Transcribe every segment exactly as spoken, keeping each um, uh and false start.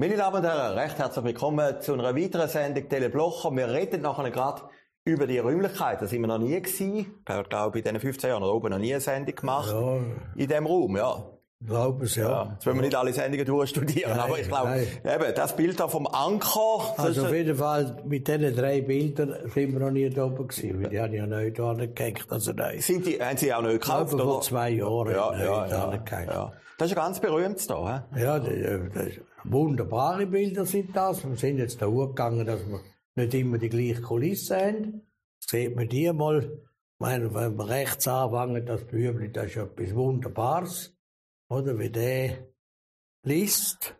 Meine Damen und Herren, recht herzlich willkommen zu einer weiteren Sendung Teleblocher. Wir reden nachher gerade über die Räumlichkeit. Da sind wir noch nie gewesen. Ich glaube, in diesen fünfzehn Jahren oben noch nie eine Sendung gemacht. Ja. In diesem Raum, ja. Ich glaube es, ja. ja. Jetzt wollen wir nicht alle Sendungen durchstudieren, Nein, aber ich glaube, eben, das Bild da vom Anker. Also auf jeden Fall, mit diesen drei Bildern sind wir noch nie da oben gewesen, weil die haben ja neu da gehängt. Also nein. Sind die, haben sie auch neu gekauft, oder? Vor Vor zwei Jahren ja, neu ja, da ja, gehängt. ja. Das ist ja ganz berühmt da, he? Ja, das, das, wunderbare Bilder sind das. Wir sind jetzt da hochgegangen, dass wir nicht immer die gleiche Kulisse haben. Seht man die mal. Ich meine, wenn wir rechts anfangen, das Bübli, das ist etwas Wunderbares. Oder wie der liest.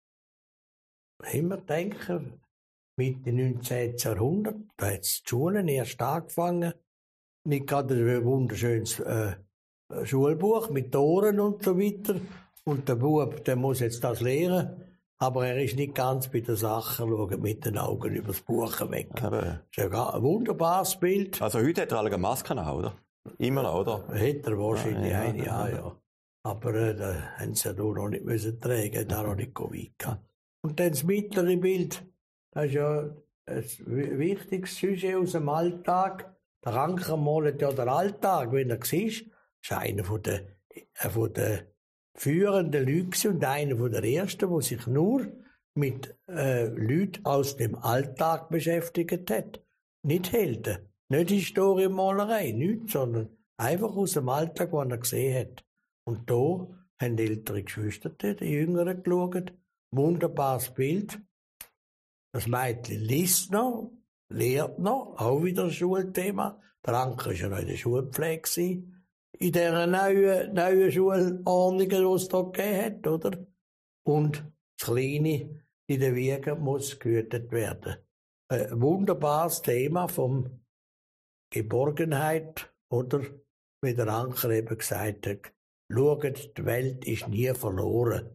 Immer denken, Mitte neunzehnten Jahrhundert, da hat die Schulen erst angefangen. Nicht gerade ein wunderschönes äh, Schulbuch mit Toren und so weiter. Und der Bub, der muss jetzt das lernen. Aber er ist nicht ganz bei der Sache, schaut mit den Augen übers Buch weg. Aber das ist ein wunderbares Bild. Also heute hat er alle eine Maske an, oder? Immer noch, oder? Hätte er wahrscheinlich ja, eine, ja, ja. Aber äh, da haben sie ja noch nicht müssen tragen, da noch nicht weit gehabt. Und dann das mittlere Bild, das ist ja ein wichtiges Sujet aus dem Alltag. Der Anker malt ja den Alltag, wenn er siehst, ist einer von den, äh, von den führenden Leuten und einer von der ersten, der sich nur mit äh, Leuten aus dem Alltag beschäftigt hat. Nicht Helden, nicht Historienmalerei, nichts, sondern einfach aus dem Alltag, was er gesehen hat. Und da haben die ältere Geschwister, die Jüngeren, geschaut. Wunderbares Bild. Das Mädchen liest noch, lehrt noch, auch wieder ein Schulthema. Der Anker war ja noch in der Schulpflege. In dieser neuen, neuen Schulordnung, die es da gegeben hat, oder? Und das Kleine in der Wiege muss gehütet werden. Ein wunderbares Thema von Geborgenheit, oder? Wie der Anker eben gesagt hat. Schaut, die Welt ist nie verloren.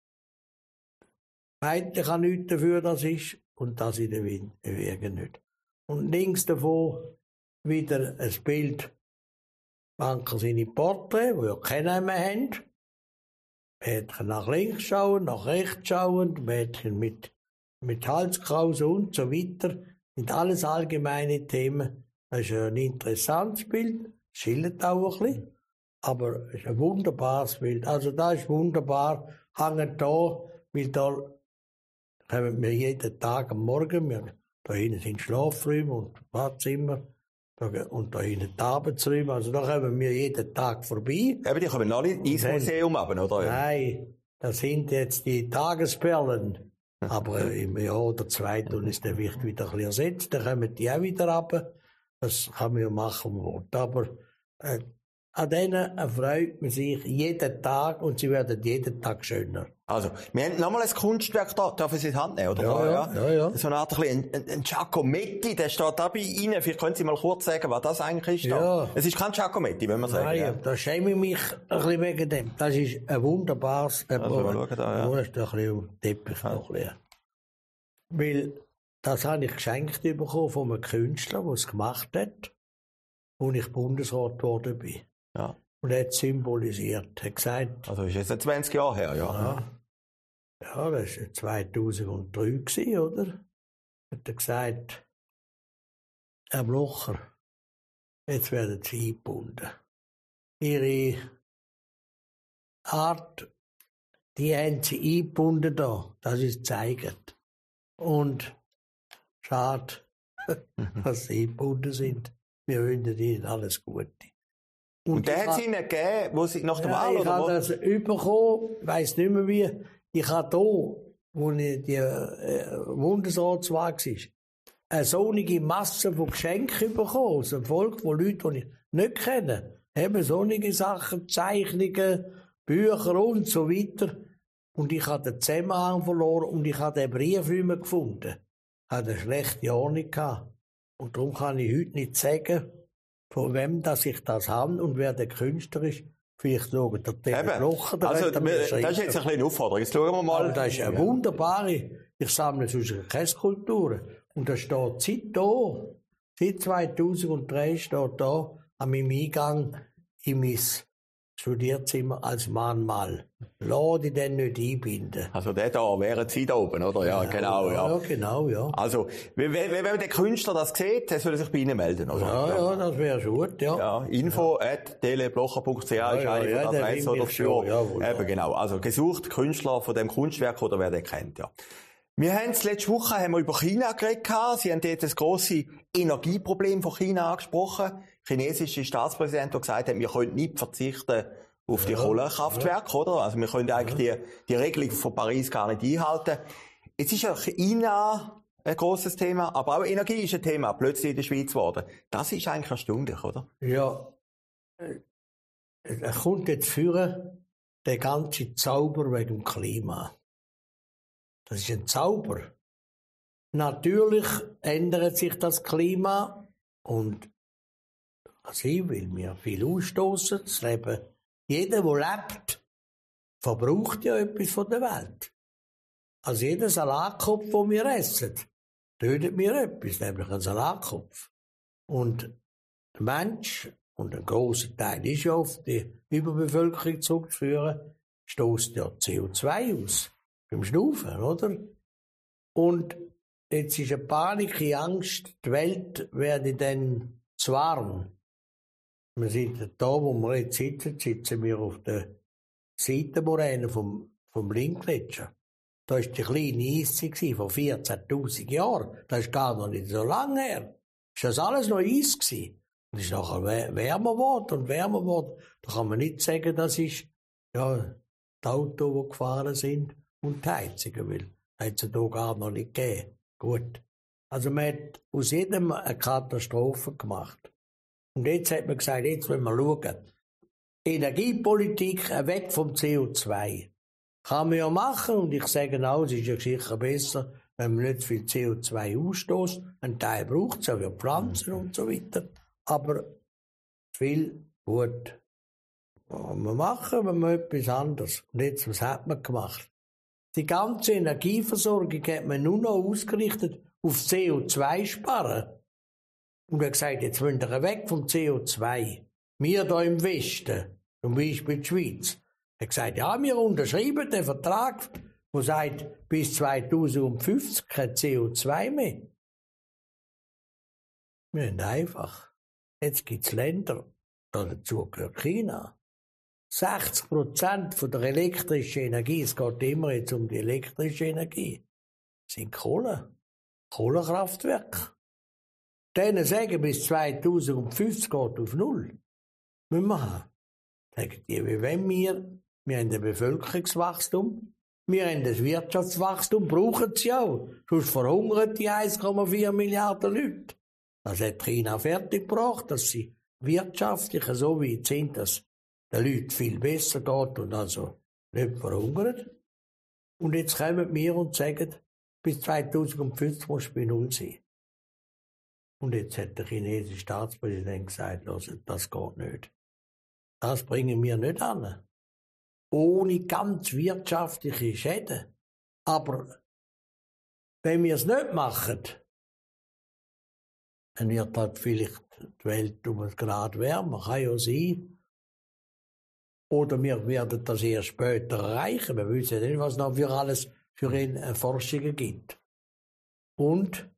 Mädchen kann nichts dafür, das ist, und das in der Wiege nicht. Und links davon wieder ein Bild, Anker seine Porträts, die ja keiner mehr haben. Mädchen nach links schauen, nach rechts schauen, Mädchen mit, mit Halskrause und so weiter. Sind alles allgemeine Themen. Das ist ein interessantes Bild, schildert auch ein bisschen. Aber es ist ein wunderbares Bild. Also da ist wunderbar, hängen da, weil da kommen wir jeden Tag am Morgen, wir, da hinten sind Schlafräume und Badzimmer, da, und da hinten die Arbeitsräume, also da kommen wir jeden Tag vorbei. Eben, die kommen alle ins Museum runter, oder? Nein, das sind jetzt die Tagesperlen. Aber im Jahr oder zwei tun ist der vielleicht wieder ein bisschen ersetzt, dann kommen die auch wieder runter. Das kann man ja machen, aber äh, an denen erfreut man sich jeden Tag und sie werden jeden Tag schöner. Also, wir haben nochmal ein Kunstwerk da, darf ich es in die Hand nehmen, oder? Ja, ja, ja, ja. So eine Art, ein, ein, ein Giacometti, der steht da bei Ihnen. Vielleicht können Sie mal kurz sagen, was das eigentlich ist. Da. Ja. Es ist kein Giacometti, wenn man sagen. Nein, ja. da schäme ich mich ein bisschen wegen dem. Das ist ein wunderbares, ein also, mal schauen da, ja. Das ist ein bisschen Teppich noch leer. Weil, das habe ich geschenkt bekommen von einem Künstler, der es gemacht hat, wo ich Bundesrat geworden bin. Ja. Und er hat symbolisiert, er hat gesagt. Also, ist jetzt zwanzig Jahre her, ja. Ja, ja das war zweitausenddrei gewesen, oder? Hat er gesagt, Herr Blocher, jetzt werden Sie eingebunden. Ihre Art, die haben Sie eingebunden da, das ist gezeigt. Und schade, dass Sie eingebunden sind. Wir wünschen Ihnen alles Gute. Und, und der hat es Ihnen gegeben, wo Sie nach der ja, Wahl, ich oder habe das bekommen, ich weiss nicht mehr wie. Ich habe hier, wo ich die äh, Bundesratswahl war, eine solche Masse von Geschenken bekommen aus dem Volk, von Leuten, die ich nicht kenne. Eben solche Sachen, Zeichnungen, Bücher und so weiter. Und ich habe den Zusammenhang verloren und ich habe den Brief nicht mehr gefunden. Ich hatte eine schlechte Ahnung gehabt. Und darum kann ich heute nicht sagen, von wem dass ich das habe und wer der Künstler ist. Vielleicht schauen der Teleblocher. Also, das ist jetzt eine kleine Aufforderung. Jetzt schauen wir mal. Aber das ist eine wunderbare. Ich sammle sonst keine Skulpturen. Und da steht seit da, seit zweitausenddrei steht da an meinem Eingang in mein studiert immer als Mahnmal. Lass dich dann nicht einbinden. Also der da wäre Sie da oben, oder? Ja, ja genau, ja. Ja, genau, ja. Also, wenn, wenn, wenn der Künstler das sieht, der soll sich bei Ihnen melden, oder? Ja, ja, das wäre schon gut, ja. Ja, info at teleblocher punkt c h ist ja, eine ja, von der Adresse oder für. Jawohl, ja. Eben, genau. Also, gesucht Künstler von dem Kunstwerk, oder wer den kennt, ja. Wir haben es letzte Woche haben wir über China geredet. Sie haben dort das grosse Energieproblem von China angesprochen. Der chinesische Staatspräsident hat gesagt, wir können nicht verzichten auf die ja, Kohlekraftwerke, ja. oder? Also wir können eigentlich ja. die, die Regelung von Paris gar nicht einhalten. Jetzt ist ja China ein grosses Thema, aber auch Energie ist ein Thema, plötzlich in der Schweiz geworden. Das ist eigentlich erstaunlich, oder? Ja. Er kommt jetzt führen, der ganze Zauber wegen dem Klima. Das ist ein Zauber. Natürlich ändert sich das Klima und was ich will, mir viel ausstoßen. Das Leben, jeder, der lebt, verbraucht ja etwas von der Welt. Also jeder Salatkopf, den wir essen, tötet mir etwas, nämlich einen Salatkopf. Und der Mensch, und ein grosser Teil ist ja auf die Überbevölkerung zurückzuführen, stößt ja C O zwei aus. Beim Schnaufen, oder? Und jetzt ist eine Panik, eine Angst, die Welt werde dann zu warm. Wir sind da, wo wir jetzt sitzen, sitzen wir auf der Seitenmoräne vom, vom Linkgletscher. Da war die kleine Eiszeit von vierzehntausend Jahren. Das ist gar noch nicht so lange her. Ist das alles noch Eis gewesen? Und es ist nachher wärmer geworden und wärmer geworden. Da kann man nicht sagen, das ist, ja, die Autos, die gefahren sind. Und die Heizungen, weil es hat es hier gar noch nicht gegeben. Gut. Also man hat aus jedem eine Katastrophe gemacht. Und jetzt hat man gesagt, jetzt wollen wir schauen. Energiepolitik weg vom C O zwei. Kann man ja machen, und ich sage auch, es ist ja sicher besser, wenn man nicht viel C O zwei ausstößt. Ein Teil braucht es ja für Pflanzen und so weiter. Aber viel gut. Was wir machen, wenn wir etwas anderes. Und jetzt, was hat man gemacht? Die ganze Energieversorgung hat man nur noch ausgerichtet auf C O zwei sparen. Und er hat gesagt, jetzt wollen wir weg vom C O zwei. Wir hier im Westen, zum Beispiel die Schweiz, er hat gesagt, ja, wir unterschreiben den Vertrag, der sagt, bis zweitausendfünfzig kein C O zwei mehr. Wir haben einfach. Jetzt gibt es Länder, dazu gehört China. sechzig Prozent von der elektrischen Energie, es geht immer jetzt um die elektrische Energie, sind Kohle, Kohlekraftwerke. Denen sagen, bis zweitausendfünfzig geht auf Null. Müssen wir haben. Sagen die, wie wenn wir, wir haben ein Bevölkerungswachstum, wir haben das Wirtschaftswachstum, brauchen sie auch. Sonst verhungern die eins Komma vier Milliarden Leute. Das hat China fertiggebracht, dass sie wirtschaftlich so wie sind, dass den Leuten viel besser geht und also nicht verhungert. Und jetzt kommen wir und sagen, bis zweitausendfünfzig muss es bei Null sein. Und jetzt hat der chinesische Staatspräsident gesagt, das geht nicht. Das bringen wir nicht an. Ohne ganz wirtschaftliche Schäden. Aber wenn wir es nicht machen, dann wird halt vielleicht die Welt um ein Grad wärmer. Kann ja sein. Oder wir werden das erst später erreichen. Wir wissen nicht, was noch für alles für Forschungen gibt. Und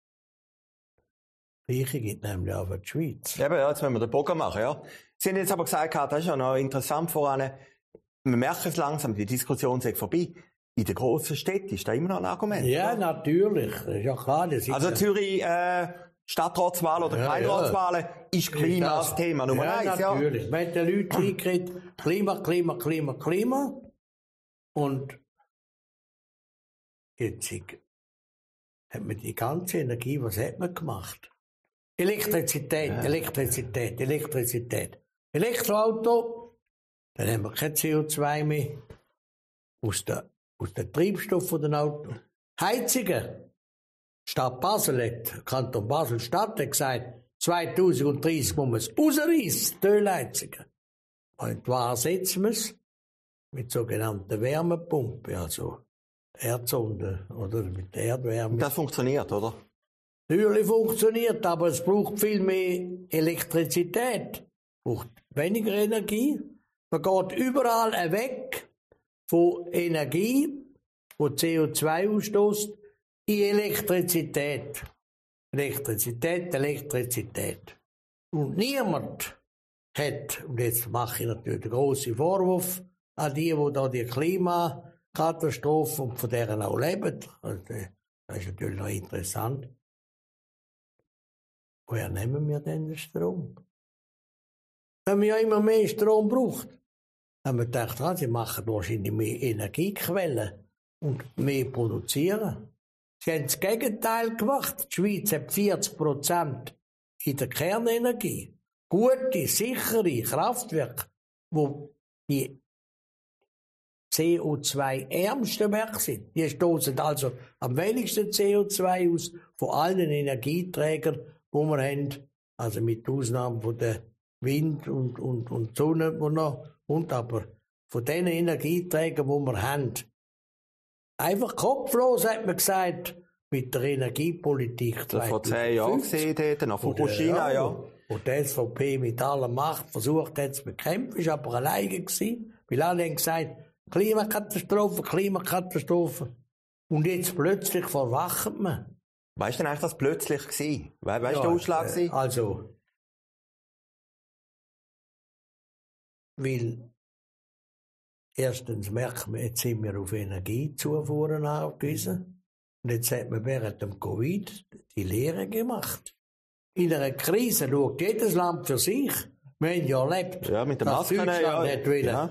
das Gleiche gibt nämlich auch für die Schweiz. Eben, ja, jetzt müssen wir den Bogen machen, ja. Sie haben jetzt aber gesagt, das ist ja noch interessant voran. Wir merken es langsam, die Diskussion ist vorbei. In den grossen Städten ist da immer noch ein Argument. Ja, oder? Natürlich. Das ist ja klar. Das also Zürich, äh, Stadtratswahl oder ja, Gemeinderatswahlen ja. ist Klima das Thema Nummer ja, eins. Ja, natürlich. Wenn die Leute hinkriegen, Klima, Klima, Klima, Klima. Und jetzt hat man die ganze Energie, was hat man gemacht? Elektrizität, ja. Elektrizität, Elektrizität. Elektroauto, dann haben wir kein C O zwei mehr. Aus der, aus dem Treibstoff von den Autos. Heizungen. Stadt Basel hat, Kanton Basel Stadt hat gesagt, zweitausenddreißig muss man es rausreissen, die Ölheizungen. Und wo ersetzen wir es? Mit sogenannten Wärmepumpen, also Erdsonde, oder mit der Erdwärme. Das funktioniert, oder? Natürlich funktioniert, aber es braucht viel mehr Elektrizität. Es braucht weniger Energie. Man geht überall weg von Energie, die C O zwei ausstößt, in Elektrizität. Elektrizität, Elektrizität. Und niemand hat, und jetzt mache ich natürlich einen grossen Vorwurf an die, die da die Klimakatastrophe und von deren auch leben. Also, das ist natürlich noch interessant. Woher nehmen wir denn den Strom? Wenn man ja immer mehr Strom braucht. Haben wir gedacht, ah, sie machen wahrscheinlich mehr Energiequellen und mehr produzieren. Sie haben das Gegenteil gemacht. Die Schweiz hat vierzig Prozent in der Kernenergie. Gute, sichere Kraftwerke, wo die C O zwei ärmsten Werke sind. Die stoßen also am wenigsten C O zwei aus von allen Energieträgern, die wir haben. Also mit Ausnahme von der Wind und, und, und Sonne, die noch, und aber von den Energieträgern, die wir haben. Einfach kopflos, hat man gesagt, mit der Energiepolitik. Das vor zehn Jahren gesehen, dort, nach Fukushima, ja. Und die S V P mit aller Macht versucht hat zu bekämpfen, ist aber alleine gewesen. Weil alle haben gesagt, Klimakatastrophe, Klimakatastrophe. Und jetzt plötzlich verwacht man. Weißt du denn eigentlich, was plötzlich war? Weißt du, ja, der Ausschlag äh, Also, weil erstens merkt man, jetzt sind wir auf Energiezufuhren angewiesen. Und jetzt hat man während dem Covid die Lehre gemacht. In einer Krise schaut jedes Land für sich. Wir haben ja erlebt, ja, mit der dass Maske, Deutschland ja, nicht will. Ja.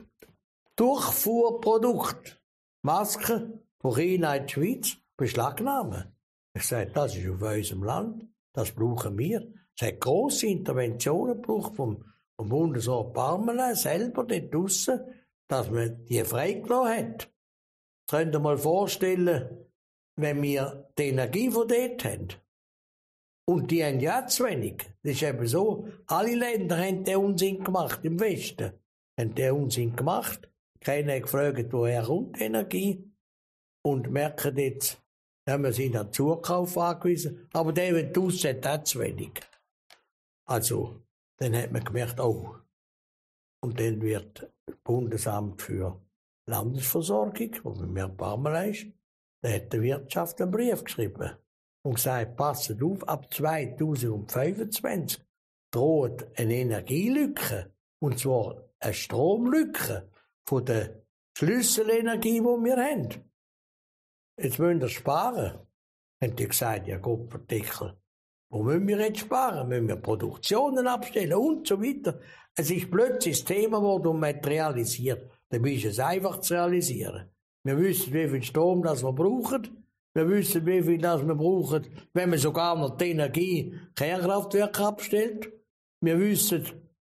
Durchfuhrprodukt, Masken von China in die Schweiz, beschlagnahmen. Ich sage, das ist auf unserem Land, das brauchen wir. Es hat grosse Interventionen gebraucht vom, vom Bundesrat Parmelin selber dort draussen, dass man die freigelassen hat. Jetzt könnt ihr mal vorstellen, wenn wir die Energie von dort haben. Und die haben ja zu wenig. Das ist eben so. Alle Länder haben den Unsinn gemacht, im Westen. Haben den Unsinn gemacht. Keiner hat gefragt, woher kommt die Energie. Und merken jetzt, haben wir sie an Zukauf angewiesen. Aber der, der draussen hat, hat zu wenig. Also, dann hat man gemerkt, oh. Und dann wird das Bundesamt für Landesversorgung, wo man mehr Parmelin ist, da hat die Wirtschaft einen Brief geschrieben und gesagt, passet auf, ab zweitausendfünfundzwanzig droht eine Energielücke, und zwar eine Stromlücke von der Schlüsselenergie, die wir haben. Jetzt müssen wir sparen. Haben die gesagt, ja Gott, Verdeckel, wo müssen wir jetzt sparen? Müssen wir Produktionen abstellen und so weiter. Es ist plötzlich das Thema geworden und materialisiert. Dann ist es einfach zu realisieren. Wir wissen, wie viel Strom das wir brauchen. Wir wissen, wie viel das wir brauchen, wenn man sogar noch die Energie Kernkraftwerke abstellt. Wir wissen,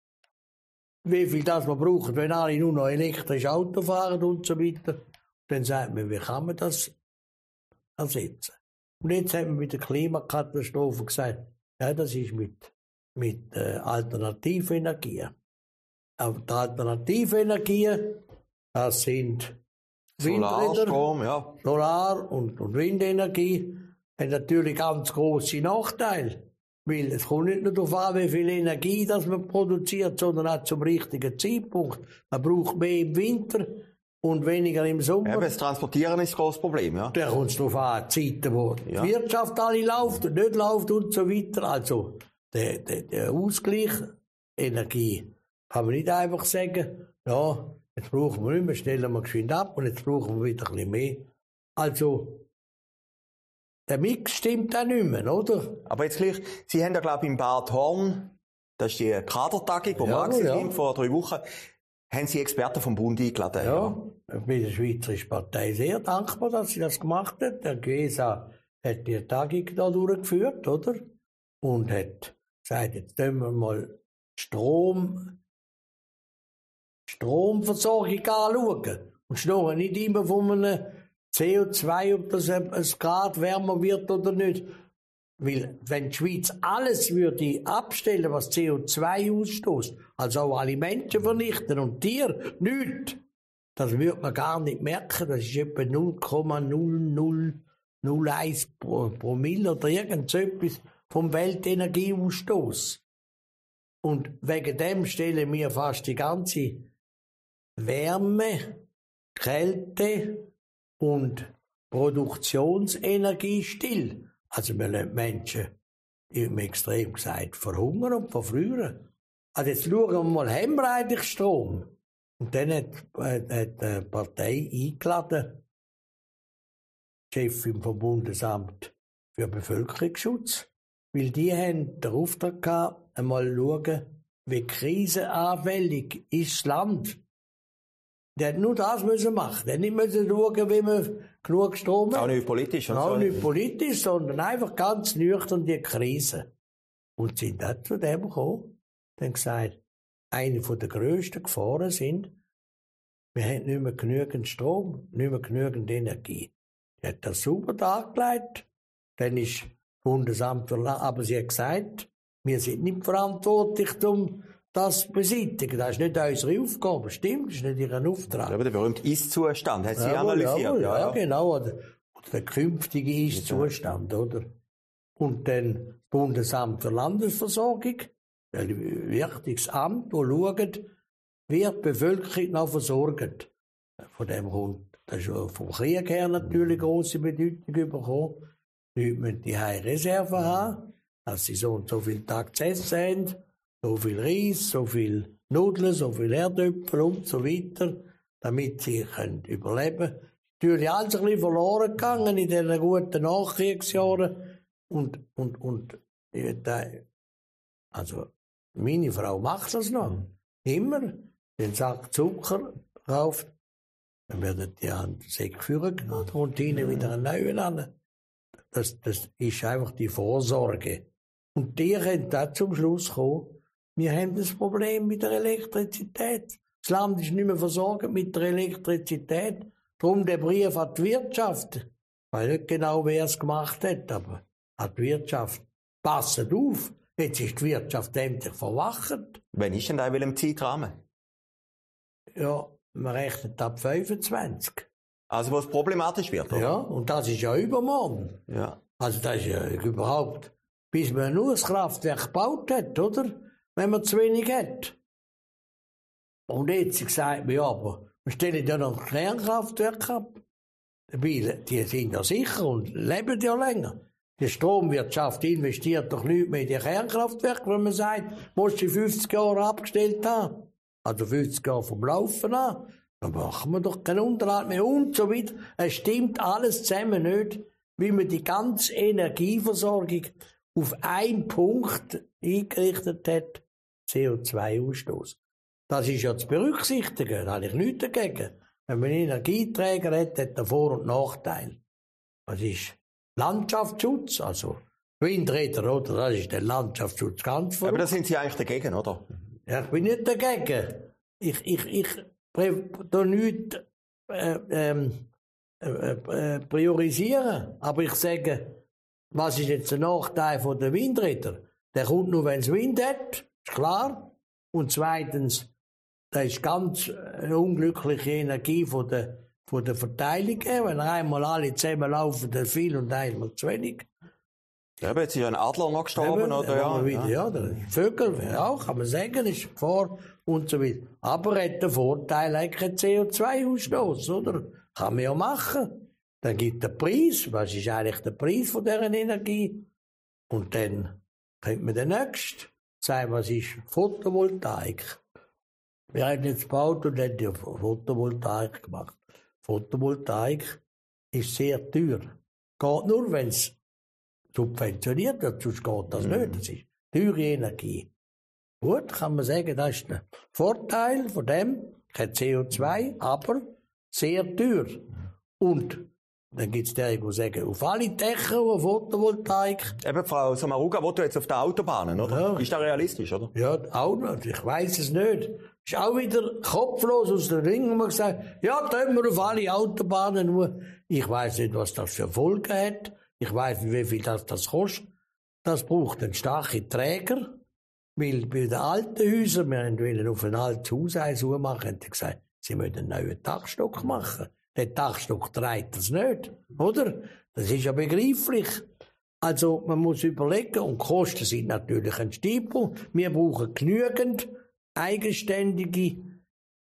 wie viel das wir brauchen, wenn alle nur noch elektrisch Auto fahren und so weiter. Dann sagt man, wie kann man das ersetzen? Und jetzt haben wir mit der Klimakatastrophe gesagt, ja, das ist mit, mit äh, alternativen Energien. Aber die alternativen Energien, das sind Solarstrom, ja. Solar- und, und Windenergie, haben natürlich ganz grosse Nachteile. Weil es kommt nicht nur darauf an, wie viel Energie das man produziert, sondern auch zum richtigen Zeitpunkt. Man braucht mehr im Winter und weniger im Sommer. Ja, das Transportieren ist ein grosses Problem, ja. Da kommt es darauf an, Zeiten, wo ja. die Wirtschaft alle läuft und nicht läuft und so weiter. Also, der, der, der Ausgleich Energie kann man nicht einfach sagen, ja, jetzt brauchen wir nicht mehr, stellen wir geschwind ab und jetzt brauchen wir wieder ein bisschen mehr. Also, der Mix stimmt auch nicht mehr, oder? Aber jetzt gleich, Sie haben ja, glaube ich, im Bad Horn, das ist die Kadertagung, die ja, wir ja. sind, vor drei Wochen, haben Sie Experten vom Bund eingeladen? Ja, ich bin der Schweizerischen Partei sehr dankbar, dass sie das gemacht hat. Der G E S A hat die Tagung da durchgeführt, oder? Und hat gesagt, jetzt tun wir mal Strom, Stromversorgung anschauen. Und schnurren nicht immer von einem C O zwei, ob das ein Grad wärmer wird oder nicht. Weil, wenn die Schweiz alles würde abstellen, was C O zwei ausstößt, also auch alle Menschen vernichten und Tiere, nichts, das würde man gar nicht merken. Das ist etwa null Komma null null null eins Promille oder irgend so etwas vom Weltenergieausstoß. Und wegen dem stellen wir fast die ganze Wärme, Kälte und Produktionsenergie still. Also wir lassen Menschen, im Extrem gesagt, verhungern und verfrieren. Also jetzt schauen wir mal, haben wir eigentlich Strom? Und dann hat, hat, hat die Partei eingeladen, die Chefin vom Bundesamt für Bevölkerungsschutz, weil die haben den Auftrag gehabt, einmal schauen, wie krisenanfällig ist das Land. Der hat nur das müssen machen. Der hat nicht müssen schauen, wie man genug Strom hat. Auch nicht politisch. Und Auch so. nicht politisch, sondern einfach ganz nüchtern die Krise. Und sind dann zu dem gekommen, dann gesagt, eine der grössten Gefahren sind, wir haben nicht mehr genügend Strom, nicht mehr genügend Energie. Er hat das super dargelegt. Dann ist das Bundesamt für Land, aber sie hat gesagt, wir sind nicht verantwortlich, um das zu beseitigen. Das ist nicht unsere Aufgabe, stimmt, das ist nicht ihr Auftrag. Aber der berühmte Ist-Zustand, hat sie Jawohl, analysiert. jawohl, ja, ja, ja. genau. Oder, oder der künftige Ist-Zustand, oder? Und dann das Bundesamt für Landesversorgung, ein wichtiges Amt, das schaut, wird die Bevölkerung noch versorgt. Von dem kommt, das ist vom Krieg her natürlich grosse Bedeutung bekommen. Die Leute müssen die hohe Reserve haben, dass sie so und so viele Tage zu essen haben, so viel Reis, so viel Nudeln, so viel Erdäpfel und so weiter, damit sie können überleben können. Natürlich alles ein bisschen verloren gegangen in diesen guten Nachkriegsjahren. Und, und, und, also, meine Frau macht das noch. Immer. Den Sack Zucker kauft, dann werden die an den Säck führen genommen und ihnen wieder einen neuen an. Das, das ist einfach die Vorsorge. Und die können dann zum Schluss kommen, wir haben das Problem mit der Elektrizität. Das Land ist nicht mehr versorgt mit der Elektrizität. Darum der Brief an die Wirtschaft. Ich weiß nicht genau, wer es gemacht hat, aber an die Wirtschaft. Passet auf, jetzt ist die Wirtschaft endlich verwacht. Wann ist denn da in welchem Zeitrahmen? Ja, man rechnet ab fünfundzwanzig. Also, wo es problematisch wird, oder? Ja, und das ist ja übermorgen. Ja. Also das ist ja überhaupt, bis man nur das Kraftwerk gebaut hat, oder? Wenn man zu wenig hat. Und jetzt sagt man, ja, aber wir stellen ja noch ein Kernkraftwerk ab. Weil die sind ja sicher und leben ja länger. Die Stromwirtschaft investiert doch nicht mehr in die Kernkraftwerke, wenn man sagt, muss sie fünfzig Jahre abgestellt haben. Also fünfzig Jahre vom Laufen an. Dann machen wir doch keinen Unterhalt mehr und so weiter. Es stimmt alles zusammen nicht, wie man die ganze Energieversorgung auf einen Punkt eingerichtet hat, C O zwei Ausstoß. Das ist ja zu berücksichtigen, da habe ich nichts dagegen. Wenn man Energieträger hat, hat er Vor- und Nachteil. Das ist Landschaftsschutz, also Windräder, oder? Das ist der Landschaftsschutz ganz verrückt. Aber da sind Sie eigentlich dagegen, oder? Ja, ich bin nicht dagegen. Ich, ich, ich tue nichts äh, ähm, äh, äh, priorisieren. Aber ich sage, was ist jetzt der Nachteil von den Windrädern? Der kommt nur, wenn es Wind hat, ist klar. Und zweitens, da ist ganz eine unglückliche Energie von der, von der Verteilung her. Wenn einmal alle zusammenlaufen, dann viel und einmal zu wenig. Ja, aber jetzt ist ja ein Adler noch gestorben, Eben, oder? Ja, wieder, ja. Der Vögel auch, kann man sagen, ist Gefahr und so weiter. Aber er hat den Vorteil, er hat keinen C O zwei Ausstoß, oder? Kann man ja machen. Dann gibt der Preis, was ist eigentlich der Preis von dieser Energie? Und dann könnte man den nächsten sagen, was ist Photovoltaik? Wir haben jetzt gebaut und haben ja Photovoltaik gemacht. Photovoltaik ist sehr teuer. Geht nur, wenn es subventioniert wird, sonst geht das nicht. Das ist teure Energie. Gut, kann man sagen, das ist der Vorteil von dem, kein C O zwei, aber sehr teuer. Und dann gibt es die, die sagen, auf alle Dächer auf Photovoltaik. Eben, Frau Sommaruga, wo du jetzt auf der Autobahnen, oder? Ja. Ist das realistisch, oder? Ja, auch nicht. Ich weiss es nicht. Ist auch wieder kopflos aus der Ring und man gesagt, ja, tun wir auf alle Autobahnen nur. Ich weiss nicht, was das für Folgen hat. Ich weiss nicht, wie viel das, das kostet. Das braucht einen starken Träger. Weil bei den alten Häusern, wir wollten auf ein altes Haus eins machen, haben die gesagt, sie müssen einen neuen Dachstock machen. Der Dachstock trägt das nicht, oder? Das ist ja begreiflich. Also, man muss überlegen, und die Kosten sind natürlich ein Stiefel. Wir brauchen genügend eigenständige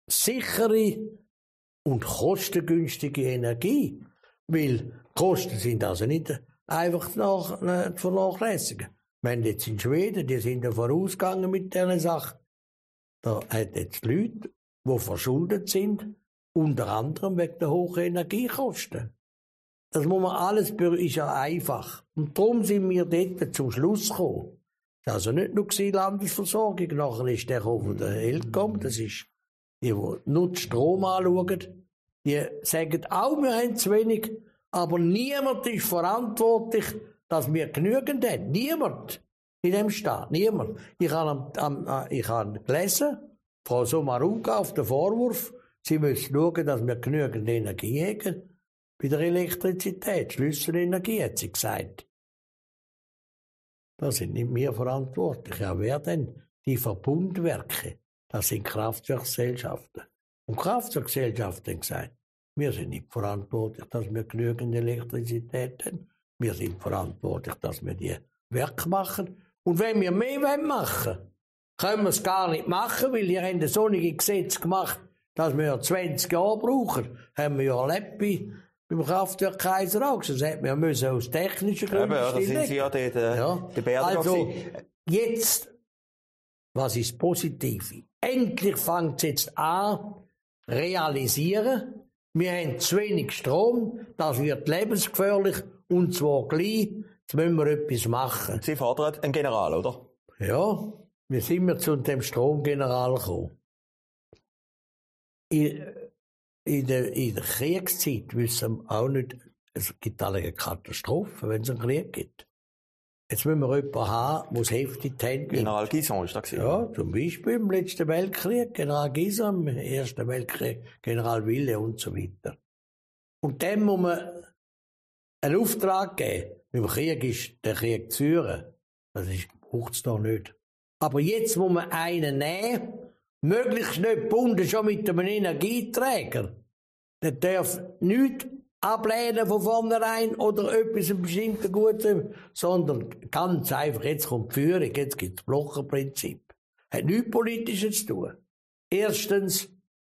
sichere und kostengünstige Energie. Weil Kosten sind also nicht einfach nach, äh, zu vernachlässigen. Wenn jetzt in Schweden, die sind ja vorausgegangen mit dieser Sache, da hat jetzt Leute, die verschuldet sind, unter anderem wegen der hohen Energiekosten. Das muss man alles, ist ja einfach. Und darum sind wir dort zum Schluss gekommen. Das war also nicht nur die Landesversorgung, nachher ist der von der Elcom, das ist die, die nur den Strom anschauen. Die sagen auch, wir haben zu wenig, aber niemand ist verantwortlich, dass wir genügend haben. Niemand in dem Staat, niemand. Ich habe, am, am, ich habe gelesen, Frau Sommaruga auf den Vorwurf, sie müssen schauen, dass wir genügend Energie haben. Bei der Elektrizität, Schlüsselenergie, hat sie gesagt. Das sind nicht wir verantwortlich. Ja, wer denn? Die Verbundwerke, das sind Kraftwerksgesellschaften. Und Kraftwerksgesellschaften haben gesagt, wir sind nicht verantwortlich, dass wir genügend Elektrizität haben. Wir sind verantwortlich, dass wir die Werke machen. Und wenn wir mehr machen wollen, können wir es gar nicht machen, weil wir haben so ein Gesetz gemacht, dass wir zwanzig Jahre brauchen. Haben wir ja erlebt bei, beim Kraftwerk Kaiser auch. Das hat wir müssen aus technischen Gründen ja, da sind Sie ja dort, äh, ja. die Berger Also, jetzt, was ist positiv? Endlich fängt es jetzt an, realisieren. Wir haben zu wenig Strom, das wird lebensgefährlich, und zwar gleich. Jetzt müssen wir etwas machen. Sie fordern einen General, oder? Ja, wie sind wir zu dem Stromgeneral gekommen? In, in, der, in der Kriegszeit wissen wir auch nicht, es gibt alle eine Katastrophe, wenn es einen Krieg gibt. Jetzt müssen wir jemanden haben, der es heftig hat. General Guison ist das gewesen. Ja, zum Beispiel im letzten Weltkrieg, General Guison, im Ersten Weltkrieg, General Wille und so weiter. Und dem muss man einen Auftrag geben. Im Krieg ist der Krieg zu führen. Das braucht es doch nicht. Aber jetzt muss man einen nehmen, möglichst nicht gebunden schon mit einem Energieträger. Der darf nichts ablehnen von vornherein oder etwas ein bestimmter Gutes, sondern ganz einfach, jetzt kommt die Führung, jetzt gibt es das Blockerprinzip. Hat nichts Politisches zu tun. Erstens,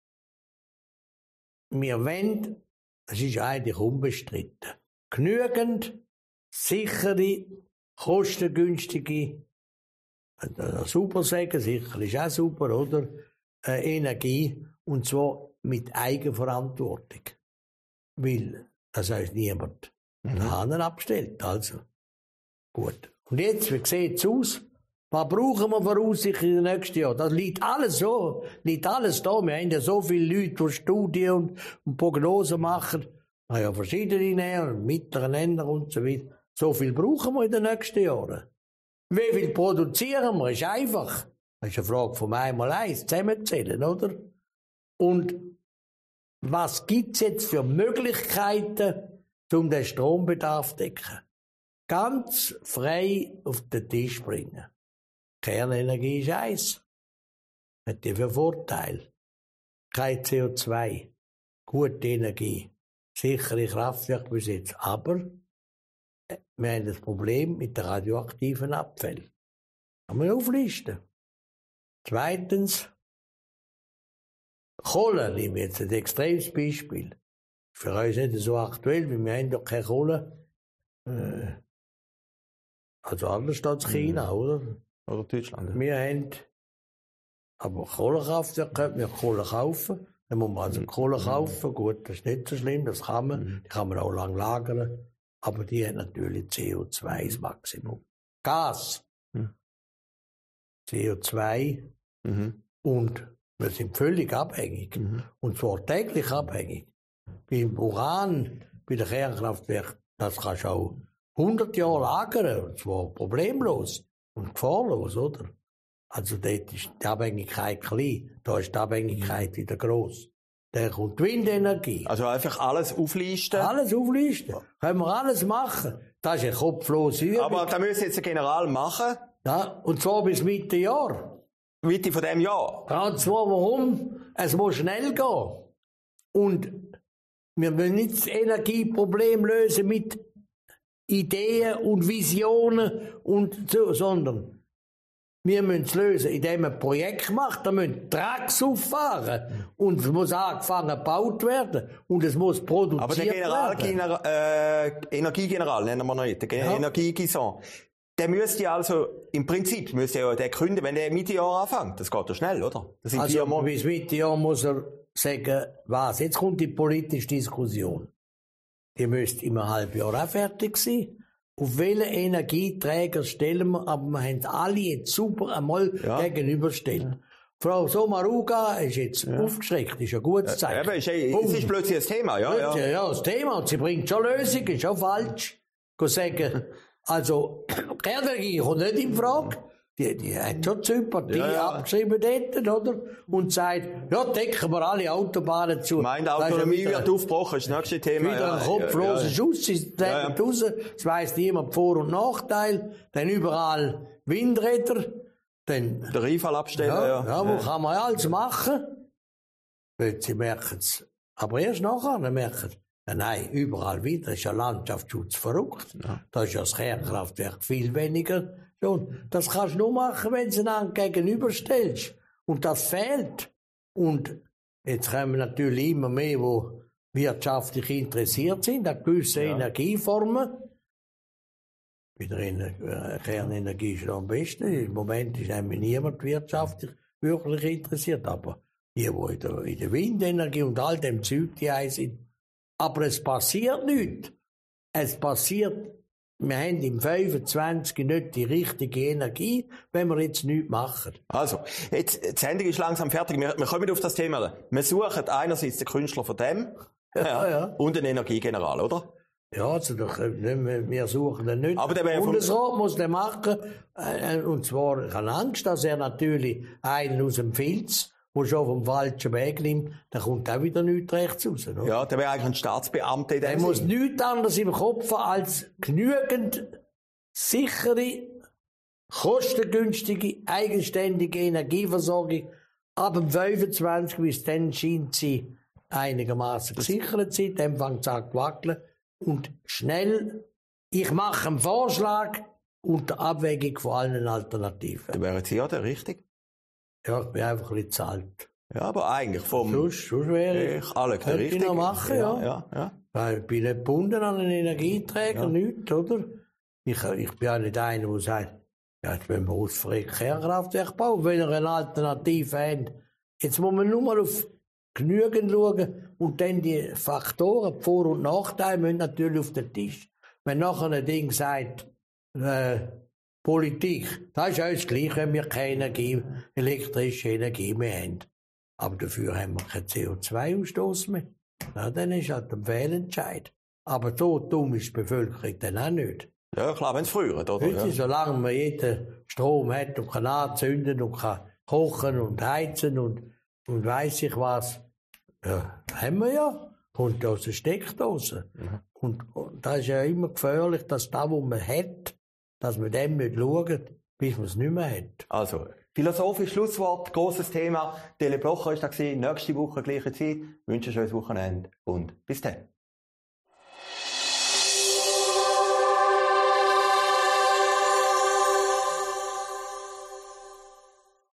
wir wollen, das ist eigentlich unbestritten, genügend sichere, kostengünstige, äh, super sagen, sicher ist auch super, oder? Äh, Energie, und zwar mit Eigenverantwortung. Weil, das heißt niemand den mhm. Hahn abstellt, also. Gut. Und jetzt, wie sieht es aus? Was brauchen wir voraussichtlich in den nächsten Jahren? Das liegt alles so, liegt alles da. Wir haben ja so viele Leute, die Studien und, und Prognosen machen. Wir haben ja verschiedene Näher, mittlere Länder und so weiter. So viel brauchen wir in den nächsten Jahren. Wie viel produzieren wir? Ist einfach. Das ist eine Frage von einmal eins, zusammenzählen, oder? Und was gibt es jetzt für Möglichkeiten, um den Strombedarf zu decken? Ganz frei auf den Tisch bringen. Kernenergie ist eins. Hat die für Vorteil. Kein C O zwei. Gute Energie. Sichere Kraftwerkbesitz. Aber wir haben das Problem mit den radioaktiven Abfällen. Kann man auflisten. Zweitens, Kohle, nehmen wir jetzt ein extremes Beispiel. Für uns nicht so aktuell, weil wir haben doch keine Kohle. Äh, also anders als China, mhm. oder? Oder Deutschland. Wir haben aber Kohlekraftwerke, könnten wir Kohle kaufen. Dann muss man also mhm. Kohle kaufen. Gut, das ist nicht so schlimm, das kann man. Mhm. Die kann man auch lang lagern. Aber die hat natürlich C O zwei das Maximum. Gas, mhm. C O zwei mhm. und wir sind völlig abhängig. Mhm. Und zwar täglich abhängig. Beim Uran, bei den Kernkraftwerken, das kannst du auch hundert Jahre lagern. Und zwar problemlos und gefahrlos, oder? Also dort ist die Abhängigkeit klein. Da ist die Abhängigkeit wieder gross. Dann kommt die Windenergie. Also einfach alles auflisten? Alles auflisten. Ja. Können wir alles machen. Das ist eine kopflose Übung. Aber da müssen jetzt ein General machen? Ja, und zwar bis Mitte Jahr. Mitte von dem Jahr? Ja, und zwar warum? Es muss schnell gehen. Und wir wollen nicht das Energieproblem lösen mit Ideen und Visionen und so, sondern Wir müssen es lösen, indem man ein Projekt macht. Da müssen Trucks auffahren. Und es muss angefangen gebaut werden. Und es muss produziert Aber der General, werden. General, äh, Energiegeneral, nennen wir noch nicht, der Ja. Energiegisson. Der müsste ja also, im Prinzip müsste ja der künden, wenn der Mitte Jahr anfängt. Das geht ja schnell, oder? Das sind vier Also Monate. bis Mitte Jahr muss er sagen, was. Jetzt kommt die politische Diskussion. Die müsste im halben Jahr auch fertig sein. Auf welchen Energieträger stellen wir, aber wir haben alle jetzt super einmal Ja. gegenüberstellen. Ja. Frau Sommaruga ist jetzt ja. aufgeschreckt, ist ein gutes Zeichen. Eben, ist, es ist plötzlich ein Thema, ja, ja. Ja, ja, das Thema. Und sie bringt schon Lösungen, ist auch falsch. Go sagen, also, Kernenergie kommt nicht in Frage. Die, die hat schon die Sympathie Ja, ja. abgeschrieben dort, oder? Und sagt, ja, decken wir alle Autobahnen zu. Meine Da ist ja Autonomie wieder- wird aufgebrochen, ist das nächste Thema. Wieder ja, ein kopfloser ja, ja. Schuss, sie treten Ja, ja. raus, es weiss niemand Vor- und Nachteil, dann überall Windräder, dann, Der Einfall abstellen, ja, ja. ja, wo kann man ja alles machen? Weil sie merken es, aber erst nachher, dann merken sie, ja, nein, überall wieder, das ist ja Landschaftsschutz verrückt. Da ist ja das Kernkraftwerk viel weniger. Schon. Das kannst du nur machen, wenn du es dann gegenüberstellst. Und das fehlt. Und jetzt kommen natürlich immer mehr, die wirtschaftlich interessiert sind an gewissen Ja. Energieformen. Bei der Ener- äh, Kernenergie ist es am besten. Im Moment ist nämlich niemand wirtschaftlich wirklich interessiert. Aber die, die in der, in der Windenergie und all dem Zeug die ein sind. Aber es passiert nichts. Es passiert, wir haben im fünfundzwanzig nicht die richtige Energie, wenn wir jetzt nichts machen. Also, jetzt, die Sendung ist langsam fertig. Wir, wir kommen auf das Thema. Wir suchen einerseits den Künstler von dem Ja, ja. und den Energiegeneral, oder? Ja, also doch, äh, wir wir suchen den nicht. Aber der wäre der vom- Bundesrat muss den machen. Äh, und zwar, ich habe Angst, dass er natürlich einen aus dem Filz, der schon vom falschen Weg nimmt, dann kommt auch wieder nichts rechts raus. Oder? Ja, der wäre eigentlich ein Staatsbeamter in Er dem muss Sinn. nichts anderes im Kopf haben als genügend sichere, kostengünstige, eigenständige Energieversorgung. Ab dem fünfundzwanzig bis dann scheint sie einigermaßen gesichert zu sein. Dann fängt es an zu wackeln. Und schnell, ich mache einen Vorschlag unter Abwägung von allen Alternativen. Der wäre Sie ja der richtig. Ja, ich bin einfach ein bisschen zu alt. Ja, aber eigentlich vom Sonst, sonst wäre ich, ich alle der könnte ich richtig. noch machen, ja. ja, ja. Weil ich bin nicht gebunden an einen Energieträger, Ja. nichts, oder? Ich, ich bin ja nicht einer, der sagt, ja, jetzt müssen wir ausfrei Kernkraftwerk bauen, wenn ihr eine Alternative habt. Jetzt muss man nur mal auf genügend schauen und dann die Faktoren, die Vor- und Nachteile, müssen natürlich auf den Tisch. Wenn nachher ein Ding sagt, äh, Politik, das ist alles gleich, wenn wir keine Energie, elektrische Energie mehr haben. Aber dafür haben wir keinen C O zwei Ausstoß mehr. Na, dann ist halt ein Fehlentscheid. Aber so dumm ist die Bevölkerung dann auch nicht. Ja, klar, wenn es früher, oder? Heute, Ja. solange man jeden Strom hat und kann anzünden und kann kochen und heizen und, und weiss ich was, ja, haben wir ja. Kommt aus der Steckdose. Mhm. Und, und das ist ja immer gefährlich, dass das, was man hat, dass man dem nicht schaut, bis man es nicht mehr hat. Also, philosophisches Schlusswort, grosses Thema. Tele Blocher ist da gewesen. Nächste Woche, gleiche Zeit. Ich wünsche euch ein schönes Wochenende und bis dann.